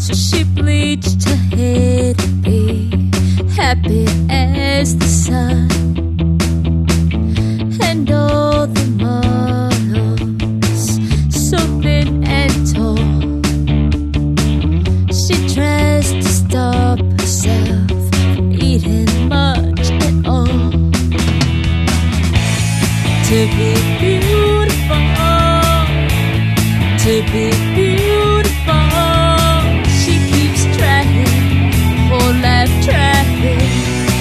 So she bleached her hair to be happy as the sun. And all the models, so thin and tall, she tries to stop herself from eating much at all. To be beautiful, to be beautiful.